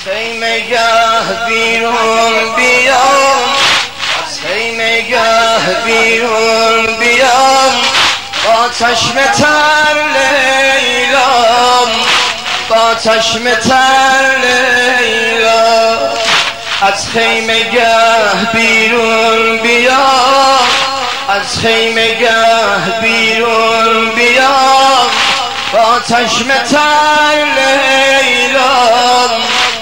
خیمه گه بیرون بیام، از خیمه گه بیرون بیام، با چشم تر لیلام، با چشم تر لیلا. از خیمه گه بیرون بیام، از خیمه گه بیرون بیام، با چشم تر لیلام.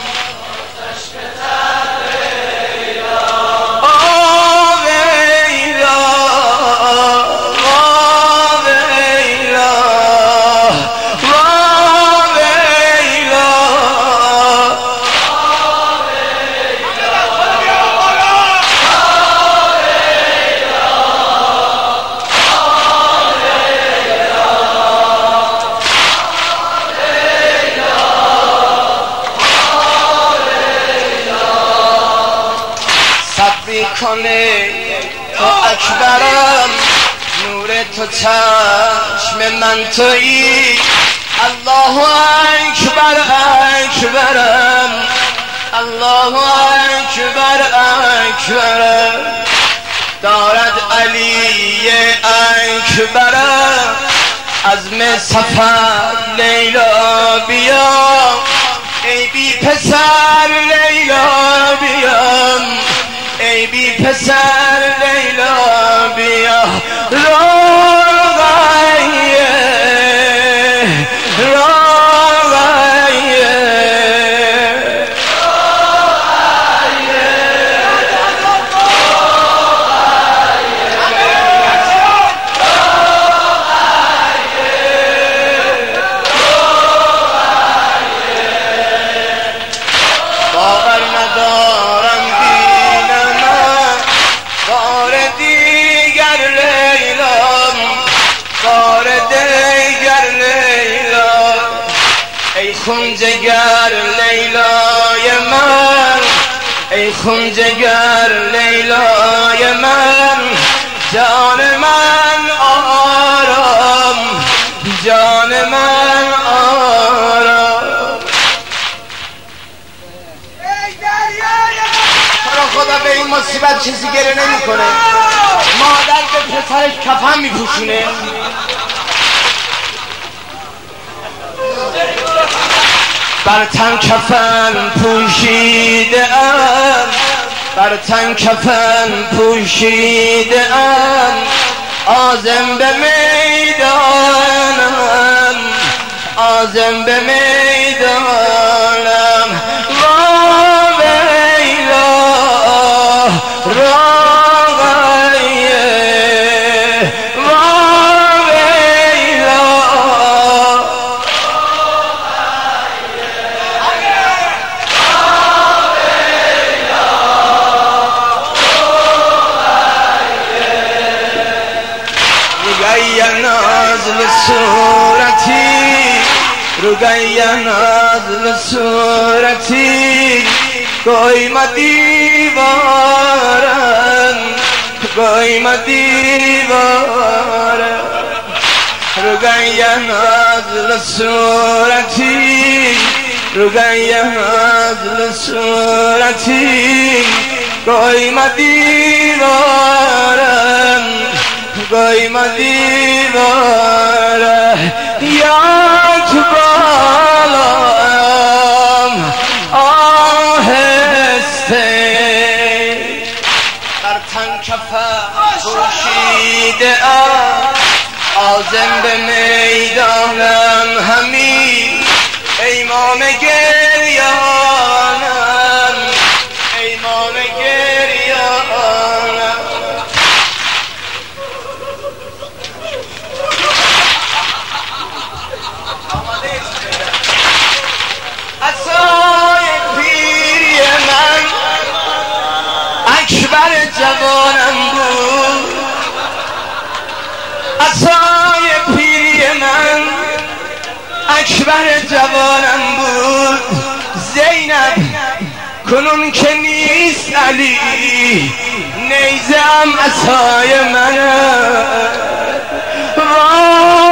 کنه تو اکبرم، نور تو چشم من تویی. الله اکبر اکبرم، الله اکبر اکبرم. دارد علی اکبرم، عزم سفر لیلا بیا. ای بی پسر لیلا بیام، ای بی پسر لیلا بیا. راغیه راغیه باور ندارم بار دیگر لیلا. ای خون جگر لیلای من، ای خون جگر لیلای من. جان من آرام، جان من آرام. خدا به این مصیبت چیزی گره نمی کنه. مادر به پسرش کفن می پوشونه. بر تن کفن پوشیده ام، بر تن کفن پوشیده ام. عازم به میدانم، عازم به میدانم. نازل صورتی، رگای نازل صورتی. کوئی مدیوارم، کوئی مدیوارم. رگای نازل صورتی، رگای نازل صورتی. کوئی مدیوارم، کوئی مدیوارم. یک بالام آهسته، بر تن کفن پوشیده ام. عازم به میدانم همین، ایمان گریانم، ایمان گریانم. عصای پیری من اکبر جوانم بود، عصای پیری من اکبر جوانم بود. زینب کنون که نیست علی، نیزم عصای منه.